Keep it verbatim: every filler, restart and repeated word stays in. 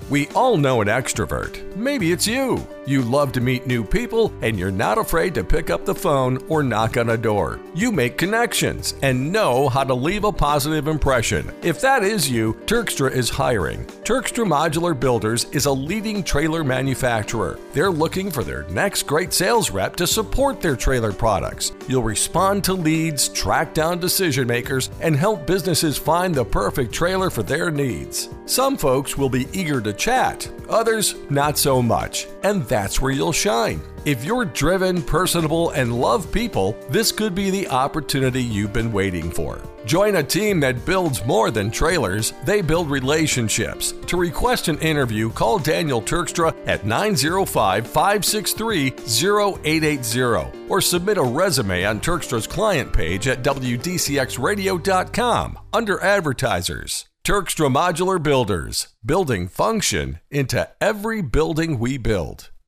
We all know an extrovert. Maybe it's you. You love to meet new people and you're not afraid to pick up the phone or knock on a door. You make connections and know how to leave a positive impression. If that is you, Turkstra is hiring. Turkstra Modular Builders is a leading trailer manufacturer. They're looking for their next great sales rep to support their trailer products. You'll respond to leads, track down decision makers, and help businesses find the perfect trailer for their needs. Some folks will be eager to chat, others not so much, and that's where you'll shine. If you're driven, personable, and love people, this could be the opportunity you've been waiting for. Join a team that builds more than trailers, they build relationships. To request an interview, call Daniel Turkstra at nine oh five, five six three, oh eight eight oh or submit a resume on Turkstra's client page at W D C X radio dot com under Advertisers. Turkstra Modular Builders, building function into every building we build.